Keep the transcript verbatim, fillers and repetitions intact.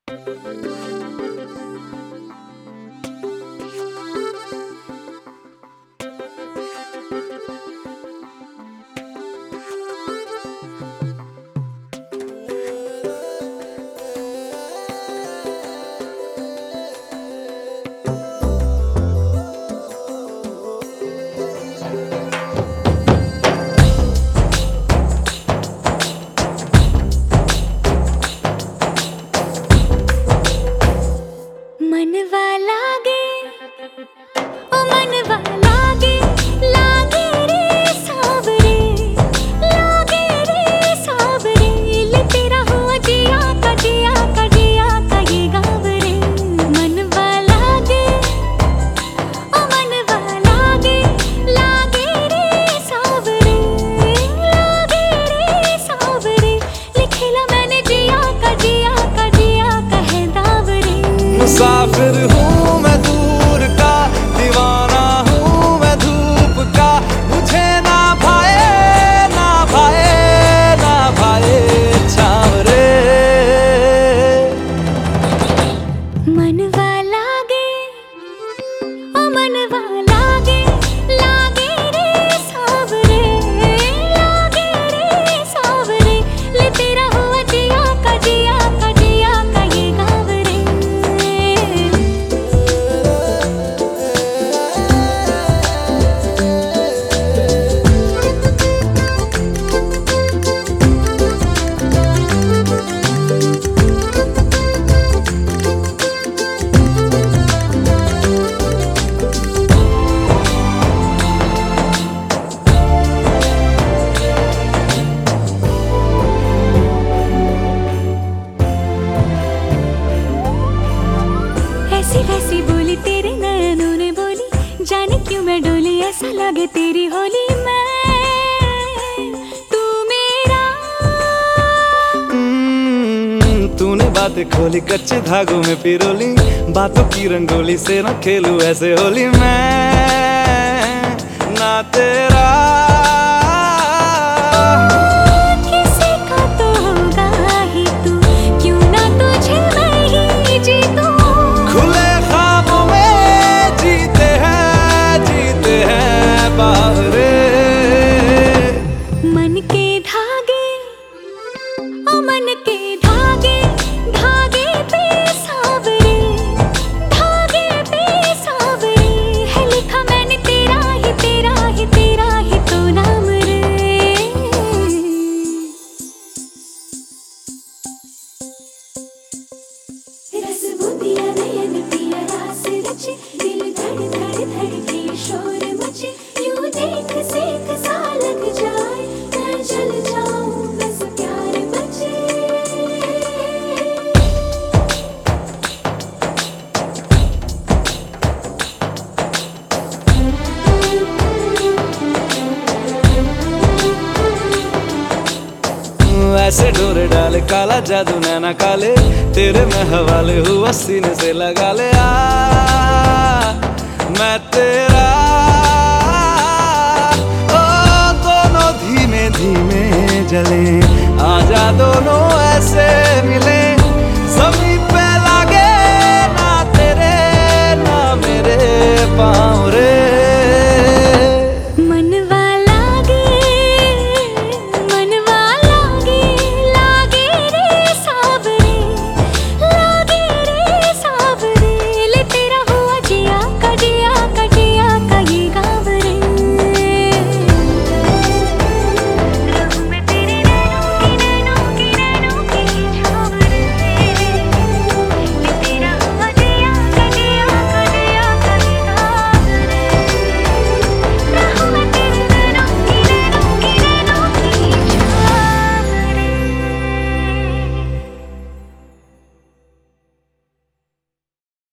मनवा लागे ओ मनवा लागे लागे रे सावरे लागे रे सावरे ले तेरा हुआ जिया का जिया का जिया का ये गाँव रे मनवा लागे ओ मनवा लागे लागे रे सावरे लागे रे सावरे लिखेला मैंने जिया का जिया का जिया का है दाव रे। मुसाफिर हूँ मैं दूर का, दीवाना हूँ मैं धूप का, मुझे ना भाए ना भाए ना भाए छाँव रे। मनवा लागे ओ मनवा लागे लागे रे सावरे लागे रे सावरे ले तेरा हुआ जिया का जिया का जिया का ये गाँव रे। ऐसी वैसी बोली तेरे नयनों ने बोली, जाने क्यों मैं डोली ऐसा लगे तेरी होली मैं तू मेरा। हम्म, तूने बातें खोली कच्चे धागों में पिरोली, बातों की रंगोली से ना खेलूं ऐसे होली मैं ना तेरा। किसी का तो होगा ही तू, क्यों ना तुझे मैं ही जीतूं। खुले ख्वाबों में जीते हैं जीते हैं बावरे। मन के धागे ओ मन के धागे धागे पे सावरे धागे पे सावरे है लिखा मैंने तेरा ही तेरा ही तेरा ही तो नाम रे। रस बूंदिया नयन पिया रास रचे, दिल धड़ धड़ धड़के शोर मचे, यूं देख सेक सा लग जाए मैं जल जाऊं बस प्यार बचे। ऐसे डोरे डाले काला जादू नैना काले, तेरे में हवाले हुआ सीने से लगा ले आ मैं तेरा। ओ दोनों धीमे धीमे जले, आजा दोनों ऐसे मिले।